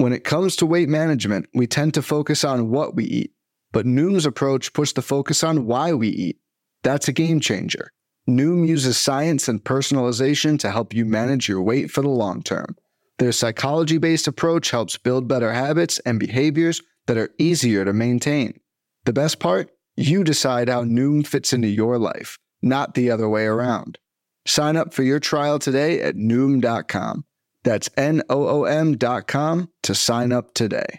When it comes to weight management, we tend to focus on what we eat, but Noom's approach puts the focus on why we eat. That's a game changer. Noom uses science and personalization to help you manage your weight for the long term. Their psychology-based approach helps build better habits and behaviors that are easier to maintain. The best part? You decide how Noom fits into your life, not the other way around. Sign up for your trial today at Noom.com. That's Noom.com to sign up today.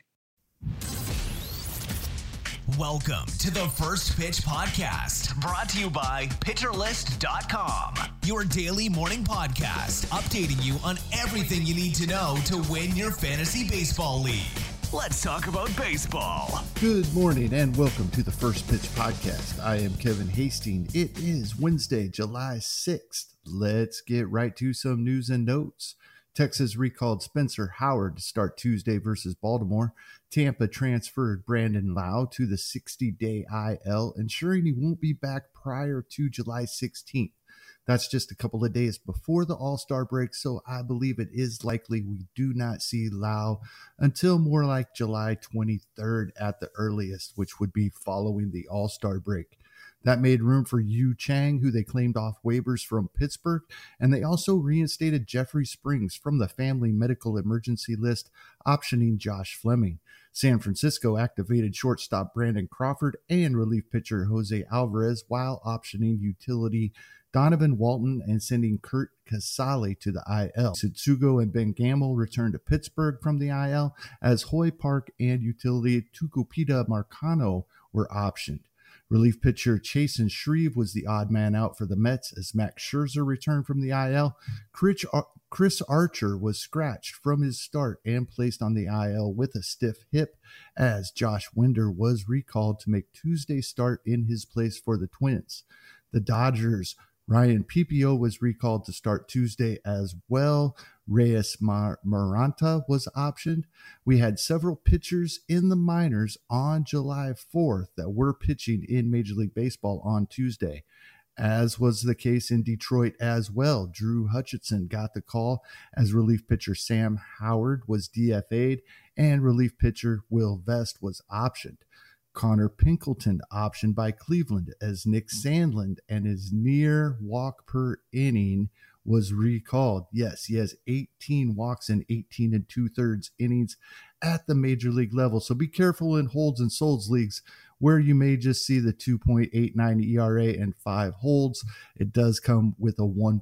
Welcome to the First Pitch Podcast, brought to you by PitcherList.com, your daily morning podcast, updating you on everything you need to know to win your fantasy baseball league. Let's talk about baseball. Good morning and welcome to the First Pitch Podcast. I am Kevin Hastings. It is Wednesday, July 6th. Let's get right to some news and notes. Texas recalled Spencer Howard to start Tuesday versus Baltimore. Tampa transferred Brandon Lau to the 60-day IL, ensuring he won't be back prior to July 16th. That's just a couple of days before the All-Star break, so I believe it is likely we do not see Lau until more like July 23rd at the earliest, which would be following the All-Star break. That made room for Yu Chang, who they claimed off waivers from Pittsburgh, and they also reinstated Jeffrey Springs from the family medical emergency list, optioning Josh Fleming. San Francisco activated shortstop Brandon Crawford and relief pitcher Jose Alvarez while optioning utility Donovan Walton and sending Kurt Casale to the IL. Tsutsugo and Ben Gamel returned to Pittsburgh from the IL as Hoy Park and utility Tucupita Marcano were optioned. Relief pitcher Chasen Shreve was the odd man out for the Mets as Max Scherzer returned from the IL. Chris Archer was scratched from his start and placed on the IL with a stiff hip as Josh Winder was recalled to make Tuesday's start in his place for the Twins. The Dodgers' Ryan Pipio was recalled to start Tuesday as well. Reyes Maranta was optioned. We had several pitchers in the minors on July 4th that were pitching in Major League Baseball on Tuesday, as was the case in Detroit as well. Drew Hutchison got the call as relief pitcher Sam Howard was DFA'd and relief pitcher Will Vest was optioned. Connor Pinkleton optioned by Cleveland as Nick Sandlin and his near walk per inning was recalled. Yes, he has 18 walks in 18 2/3 innings at the major league level. So be careful in holds and solds leagues where you may just see the 2.89 ERA and 5 holds. It does come with a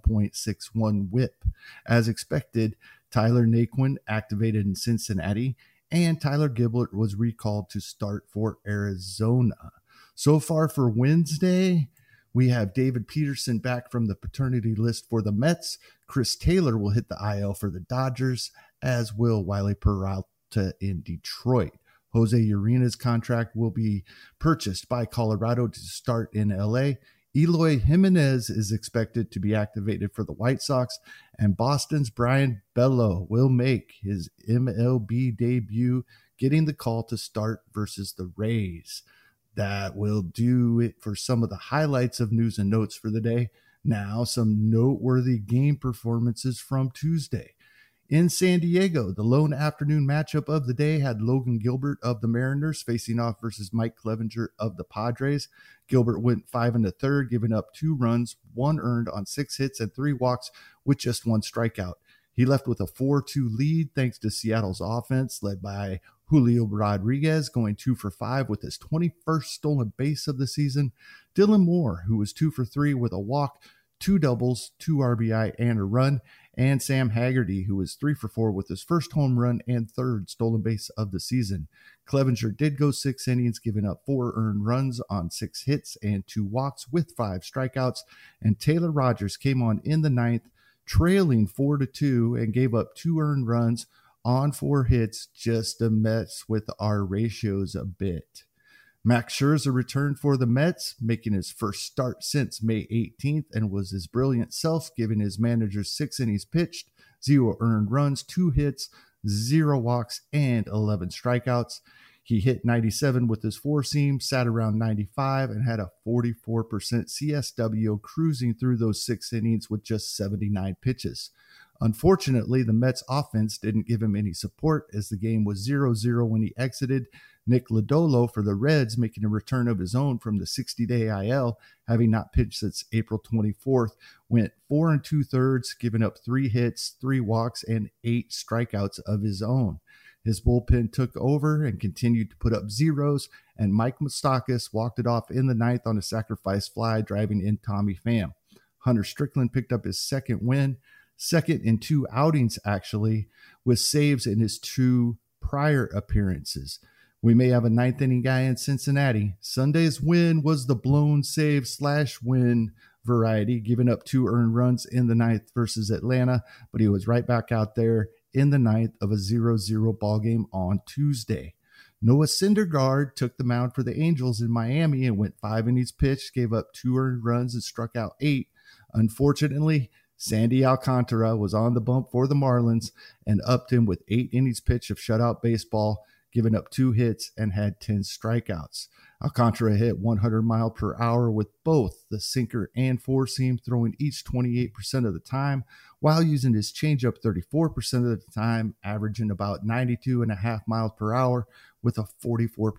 1.61 whip. As expected, Tyler Naquin activated in Cincinnati, and Tyler Gilbert was recalled to start for Arizona. So far for Wednesday, we have David Peterson back from the paternity list for the Mets. Chris Taylor will hit the IL for the Dodgers, as will Wiley Peralta in Detroit. Jose Urena's contract will be purchased by Colorado to start in LA. Eloy Jimenez is expected to be activated for the White Sox, and Boston's Brian Bello will make his MLB debut, getting the call to start versus the Rays. That will do it for some of the highlights of news and notes for the day. Now, some noteworthy game performances from Tuesday. In San Diego, the lone afternoon matchup of the day had Logan Gilbert of the Mariners facing off versus Mike Clevinger of the Padres. Gilbert went 5 1/3, giving up 2 runs, 1 earned on 6 hits and 3 walks with just 1 strikeout. He left with a 4-2 lead thanks to Seattle's offense led by Julio Rodriguez going 2 for 5 with his 21st stolen base of the season. Dylan Moore, who was 2 for 3 with a walk, 2 doubles, 2 RBI, and a run. And Sam Haggerty, who was 3 for 4 with his first home run and 3rd stolen base of the season. Clevinger did go 6 innings, giving up 4 earned runs on 6 hits and 2 walks with 5 strikeouts. And Taylor Rogers came on in the 9th, trailing 4-2, and gave up 2 earned runs on 4 hits just to mess with our ratios a bit. Max Scherzer returned for the Mets, making his first start since May 18th, and was his brilliant self, giving his manager 6 innings pitched, 0 earned runs, 2 hits, 0 walks, and 11 strikeouts. He hit 97 with his 4-seam, sat around 95, and had a 44% CSW, cruising through those 6 innings with just 79 pitches. Unfortunately, the Mets offense didn't give him any support as the game was 0-0 when he exited. Nick Lodolo for the Reds making a return of his own from the 60-day IL, having not pitched since April 24th, went 4 2/3, giving up 3 hits, 3 walks, and 8 strikeouts of his own. His bullpen took over and continued to put up zeros, and Mike Moustakas walked it off in the 9th on a sacrifice fly, driving in Tommy Pham. Hunter Strickland picked up his second win, second in 2 outings actually, with saves in his 2 prior appearances. We may have a 9th inning guy in Cincinnati. Sunday's win was the blown save / win variety, giving up 2 earned runs in the 9th versus Atlanta, but he was right back out there in the 9th of a 0-0 ball game on Tuesday. Noah Syndergaard took the mound for the Angels in Miami and went 5 innings pitched, gave up 2 earned runs and struck out 8. Unfortunately, Sandy Alcantara was on the bump for the Marlins and upped him with 8 innings pitched of shutout baseball, giving up 2 hits and had 10 strikeouts. Alcantara hit 100 mile per hour with both the sinker and 4-seam, throwing each 28% of the time, while using his changeup 34% of the time, averaging about 92.5 miles per hour with a 44%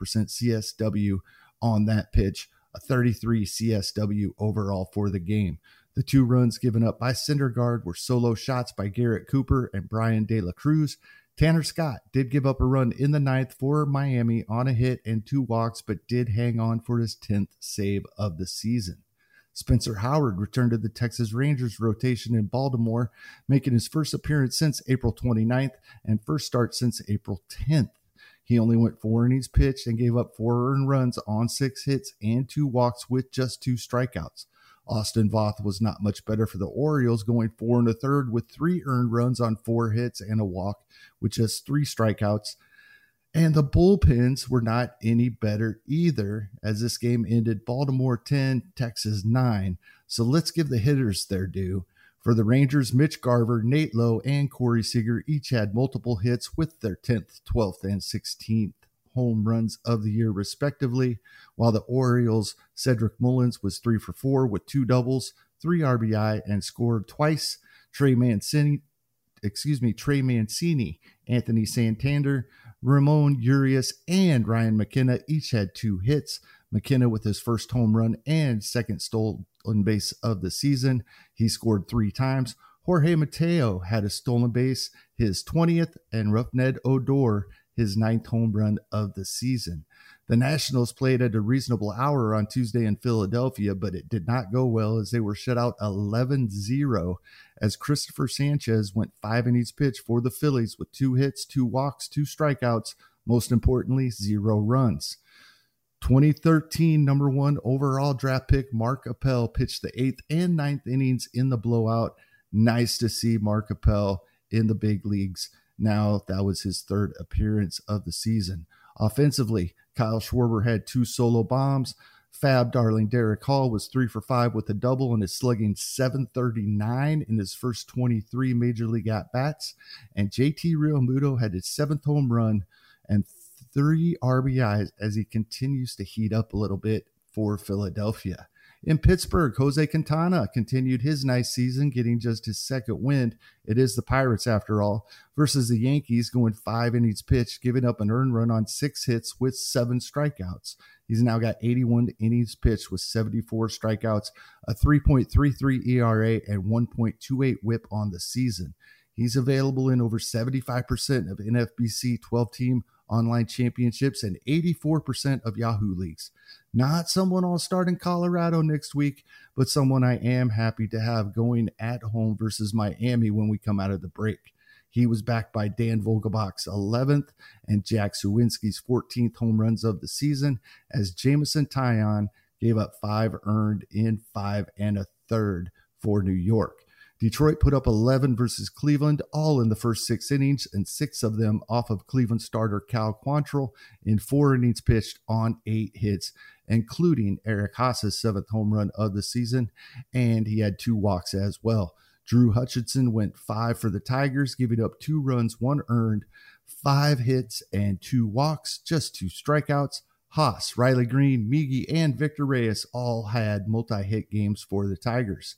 CSW on that pitch, a 33 CSW overall for the game. The 2 runs given up by Syndergaard were solo shots by Garrett Cooper and Brian De La Cruz. Tanner Scott did give up a run in the 9th for Miami on a hit and 2 walks, but did hang on for his 10th save of the season. Spencer Howard returned to the Texas Rangers rotation in Baltimore, making his first appearance since April 29th and first start since April 10th. He only went 4 innings pitched and gave up 4 earned runs on 6 hits and 2 walks with just 2 strikeouts. Austin Voth was not much better for the Orioles, going 4 1/3 with 3 earned runs on 4 hits and a walk with just 3 strikeouts. And the bullpens were not any better either, as this game ended Baltimore 10, Texas 9. So let's give the hitters their due. For the Rangers, Mitch Garver, Nate Lowe, and Corey Seager each had multiple hits with their 10th, 12th, and 16th home runs of the year respectively, while the Orioles' Cedric Mullins was 3 for 4 with 2 doubles, 3 RBI, and scored twice. Trey Mancini, Anthony Santander, Ramon Urias, and Ryan McKenna each had 2 hits. McKenna with his first home run and second stolen base of the season. He scored 3 times. Jorge Mateo had a stolen base, his 20th, and Rougned Odor his 9th home run of the season. The Nationals played at a reasonable hour on Tuesday in Philadelphia, but it did not go well as they were shut out 11-0 as Christopher Sanchez went 5 innings pitched for the Phillies with 2 hits, 2 walks, 2 strikeouts, most importantly, 0 runs. 2013 number 1 overall draft pick Mark Appel pitched the 8th and 9th innings in the blowout. Nice to see Mark Appel in the big leagues. Now, that was his 3rd appearance of the season. Offensively, Kyle Schwarber had 2 solo bombs. Fab darling Derek Hall was 3 for 5 with a double and is slugging .739 in his first 23 Major League at-bats. And JT Realmuto had his 7th home run and 3 RBIs as he continues to heat up a little bit for Philadelphia. In Pittsburgh, Jose Quintana continued his nice season, getting just his 2nd win. It is the Pirates, after all, versus the Yankees, going 5 innings pitched, giving up an earned run on 6 hits with 7 strikeouts. He's now got 81 innings pitched with 74 strikeouts, a 3.33 ERA, and 1.28 whip on the season. He's available in over 75% of NFBC 12-team online championships and 84% of Yahoo leagues. Not someone I'll start in Colorado next week, but someone I am happy to have going at home versus Miami when we come out of the break. He was backed by Dan Vogelbach's 11th and Jack Suwinski's 14th home runs of the season, as Jameson Taillon gave up 5 earned in 5 1/3 for New York. Detroit put up 11 versus Cleveland, all in the first 6 innings, and 6 of them off of Cleveland starter Cal Quantrill in 4 innings pitched on 8 hits, including Eric Haas's 7th home run of the season, and he had 2 walks as well. Drew Hutchinson went 5 for the Tigers, giving up 2 runs, 1 earned, 5 hits, and 2 walks, just 2 strikeouts. Haas, Riley Green, Miggy, and Victor Reyes all had multi-hit games for the Tigers.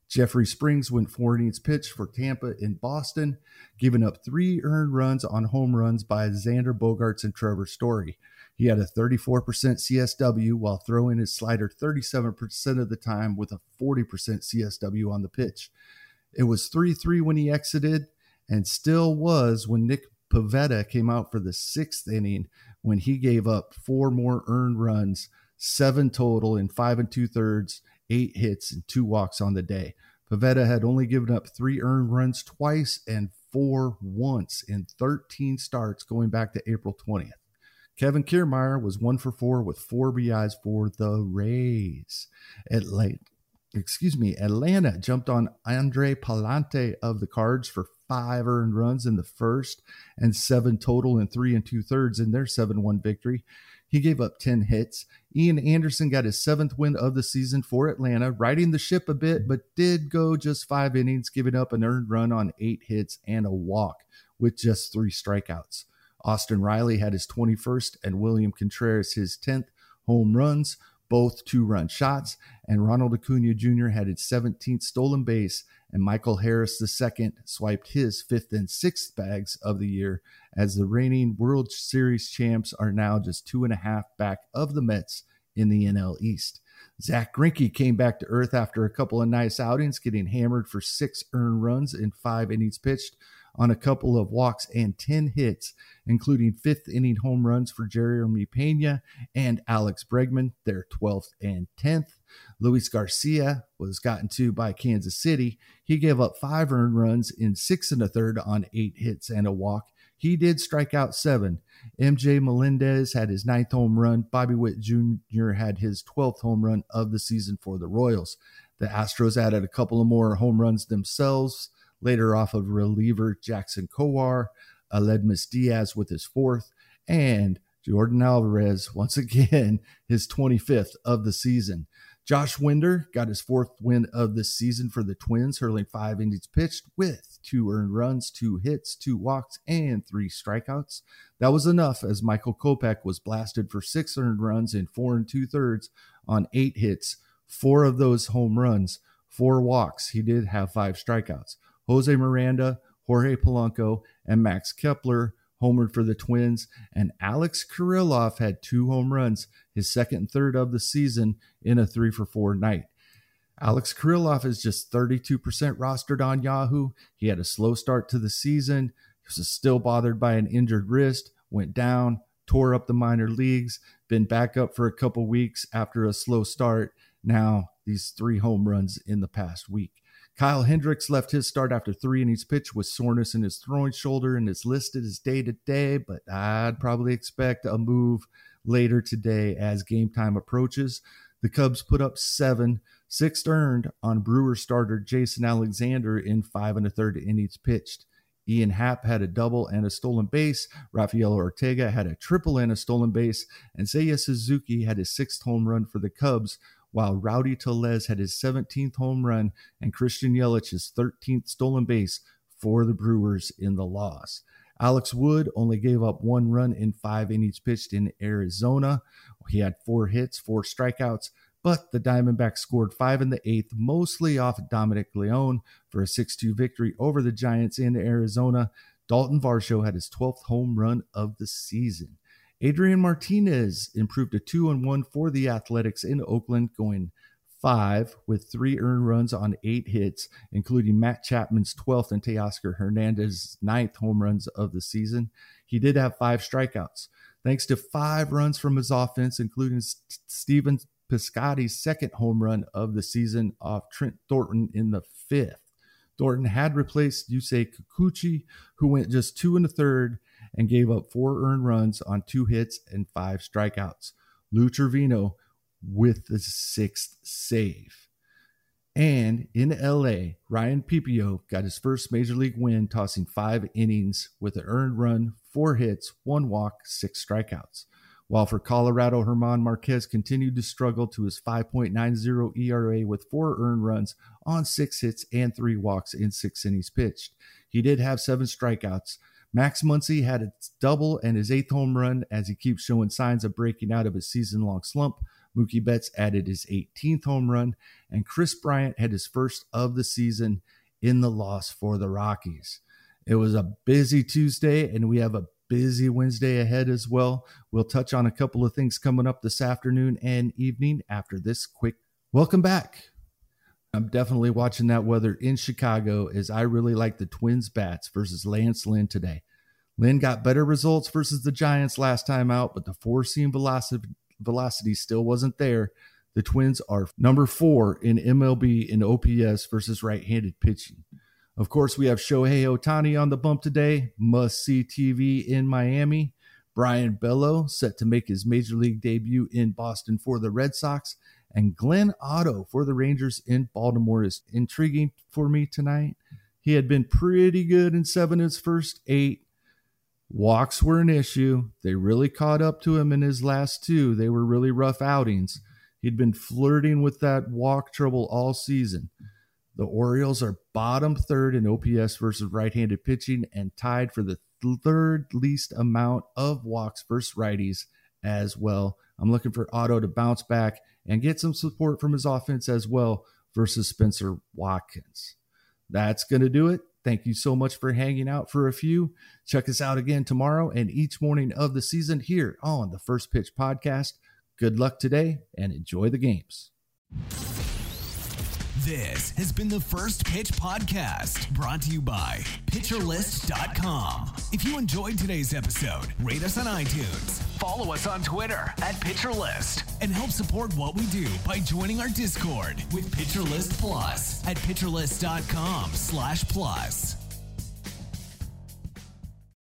Jeffrey Springs went 4 innings pitched for Tampa in Boston, giving up 3 earned runs on home runs by Xander Bogaerts and Trevor Story. He had a 34% CSW while throwing his slider 37% of the time with a 40% CSW on the pitch. It was 3-3 when he exited, and still was when Nick Pivetta came out for the 6th inning when he gave up 4 more earned runs, 7 total in 5 2/3, 8 hits and 2 walks on the day. Pivetta had only given up 3 earned runs twice and 4 once in 13 starts going back to April 20th. Kevin Kiermaier was 1 for 4 with 4 RBIs for the Rays. Atlanta jumped on Andre Palante of the Cards for 5 earned runs in the first and 7 total in 3 2/3 in their 7-1 victory. He gave up 10 hits. Ian Anderson got his 7th win of the season for Atlanta, riding the ship a bit, but did go just 5 innings, giving up an earned run on 8 hits and a walk with just 3 strikeouts. Austin Riley had his 21st and William Contreras his 10th home runs, both 2-run shots, and Ronald Acuna Jr. had his 17th stolen base, and Michael Harris II swiped his 5th and 6th bags of the year, as the reigning World Series champs are now just 2.5 back of the Mets in the NL East. Zach Greinke came back to earth after a couple of nice outings, getting hammered for 6 earned runs in 5 innings pitched on a couple of walks and 10 hits, including 5th inning home runs for Jeremy Pena and Alex Bregman, their 12th and 10th. Luis Garcia was gotten to by Kansas City. He gave up 5 earned runs in 6 1/3 on 8 hits and a walk. He did strike out 7. MJ Melendez had his 9th home run. Bobby Witt Jr. had his 12th home run of the season for the Royals. The Astros added a couple of more home runs themselves, later off of reliever Jackson Kowar, Aledmus Diaz with his 4th, and Jordan Alvarez, once again, his 25th of the season. Josh Winder got his 4th win of the season for the Twins, hurling 5 innings pitched with 2 earned runs, 2 hits, 2 walks, and 3 strikeouts. That was enough, as Michael Kopech was blasted for 6 earned runs in 4 2/3 on 8 hits, 4 of those home runs, 4 walks. He did have 5 strikeouts. Jose Miranda, Jorge Polanco, and Max Kepler homered for the Twins, and Alex Kirilloff had 2 home runs, his 2nd and 3rd of the season, in a 3-for-4 night. Alex Kirilloff is just 32% rostered on Yahoo. He had a slow start to the season. He was still bothered by an injured wrist, went down, tore up the minor leagues, been back up for a couple weeks after a slow start. Now, these 3 home runs in the past week. Kyle Hendricks left his start after 3 innings pitched with soreness in his throwing shoulder and is listed as day-to-day, but I'd probably expect a move later today as game time approaches. The Cubs put up 7, 6 earned on Brewers starter Jason Alexander in 5 1/3 innings pitched. Ian Happ had a double and a stolen base. Rafael Ortega had a triple and a stolen base. And Seiya Suzuki had his 6th home run for the Cubs, while Rowdy Tellez had his 17th home run and Christian Yelich his 13th stolen base for the Brewers in the loss. Alex Wood only gave up 1 run in 5 innings pitched in Arizona. He had 4 hits, 4 strikeouts, but the Diamondbacks scored 5 in the 8th, mostly off Dominic Leone for a 6-2 victory over the Giants in Arizona. Dalton Varsho had his 12th home run of the season. Adrian Martinez improved to 2-1 for the Athletics in Oakland, going 5 with 3 earned runs on 8 hits, including Matt Chapman's 12th and Teoscar Hernandez's 9th home runs of the season. He did have 5 strikeouts. Thanks to 5 runs from his offense, including Steven Piscotty's 2nd home run of the season off Trent Thornton in the 5th. Thornton had replaced Yusei Kikuchi, who went just 2 1/3 and gave up 4 earned runs on 2 hits and 5 strikeouts. Lou Trevino with the 6th save. And in LA, Ryan Pipio got his first major league win, tossing 5 innings with an earned run, 4 hits, 1 walk, 6 strikeouts. While for Colorado, German Marquez continued to struggle to his 5.90 ERA with 4 earned runs on 6 hits and 3 walks in 6 innings pitched. He did have 7 strikeouts. Max Muncy had a double and his 8th home run as he keeps showing signs of breaking out of his season-long slump. Mookie Betts added his 18th home run, and Chris Bryant had his first of the season in the loss for the Rockies. It was a busy Tuesday, and we have a busy Wednesday ahead as well. We'll touch on a couple of things coming up this afternoon and evening after this quick welcome back. I'm definitely watching that weather in Chicago, as I really like the Twins bats versus Lance Lynn today. Lynn got better results versus the Giants last time out, but the four-seam velocity still wasn't there. The Twins are number 4 in MLB in OPS versus right-handed pitching. Of course, we have Shohei Ohtani on the bump today. Must-see TV in Miami. Brian Bello set to make his Major League debut in Boston for the Red Sox. And Glenn Otto for the Rangers in Baltimore is intriguing for me tonight. He had been pretty good in 7 of his first 8. Walks were an issue. They really caught up to him in his last 2. They were really rough outings. He'd been flirting with that walk trouble all season. The Orioles are bottom 3rd in OPS versus right-handed pitching and tied for the 3rd least amount of walks versus righties as well. I'm looking for Otto to bounce back and get some support from his offense as well versus Spencer Watkins. That's going to do it. Thank you so much for hanging out for a few. Check us out again tomorrow and each morning of the season here on the First Pitch Podcast. Good luck today and enjoy the games. This has been the First Pitch Podcast, brought to you by PitcherList.com. If you enjoyed today's episode, rate us on iTunes, follow us on Twitter @PitcherList, and help support what we do by joining our Discord with PitcherList Plus at PitcherList.com/plus.